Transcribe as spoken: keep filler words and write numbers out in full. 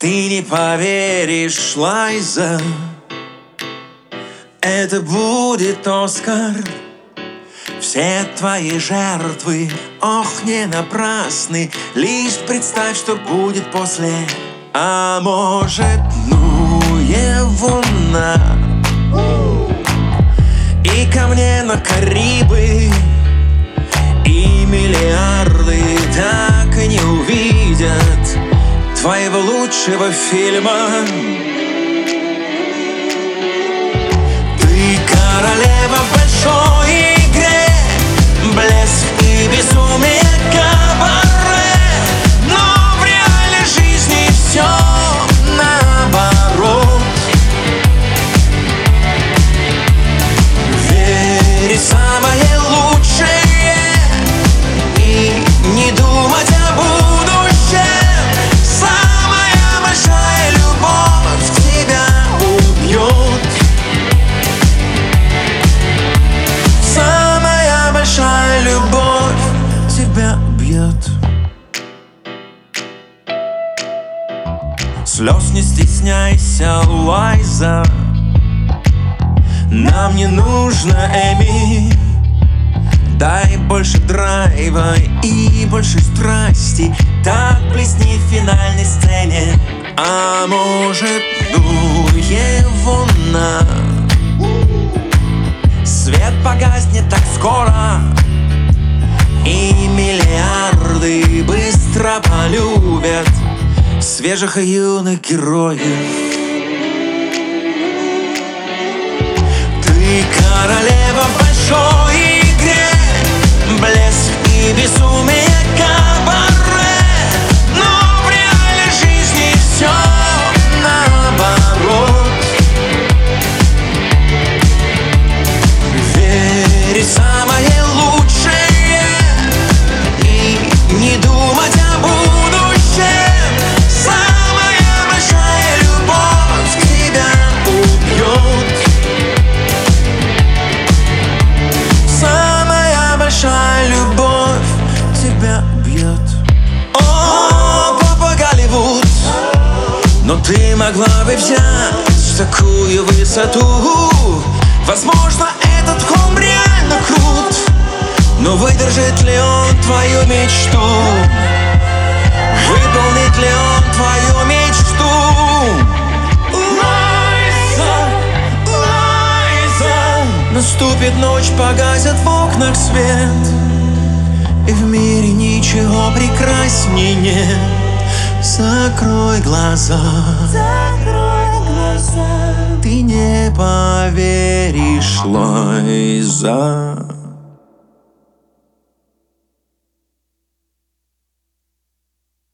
Ты не поверишь, Лайза, это будет Оскар. Все твои жертвы, ох, не напрасны. Лишь представь, что будет после. А может, ну его на и ко мне на Карибы. И миллиарды так и не увидят твоего лучшего фильма. Ты королева в большой игре, блеск и безумие кабаре. Но в реальной жизни все наоборот. Верь в самое лучшее и не думать о будущем. Самая большая любовь тебя убьет. Самая большая любовь тебя бьет. Слез не стесняйся, Лайза, нам не нужно Эми. Дай больше драйва и больше страсти, так блесни в финальной сцене. А может, ну его на свет погаснет так скоро, и миллиарды быстро полюбят свежих и юных героев. Ты королева в большой игре, блеск и безумие кабаре. Но в реальной жизни все наоборот. Верь в самое лучшее и не думать о будущем. Самая большая любовь тебя убьет. Самая большая любовь тебя бьет. О, папа Голливуд, но ты могла бы взять такую высоту. Возможно, этот холм реально крут, но выдержит ли он твою мечту? Выполнит ли он твою мечту? Лайза, Лайза. Наступит ночь, погасят в окнах свет, и в мире ничего прекраснее нет. Закрой глаза, закрой глаза, ты не поверишь, Лайза.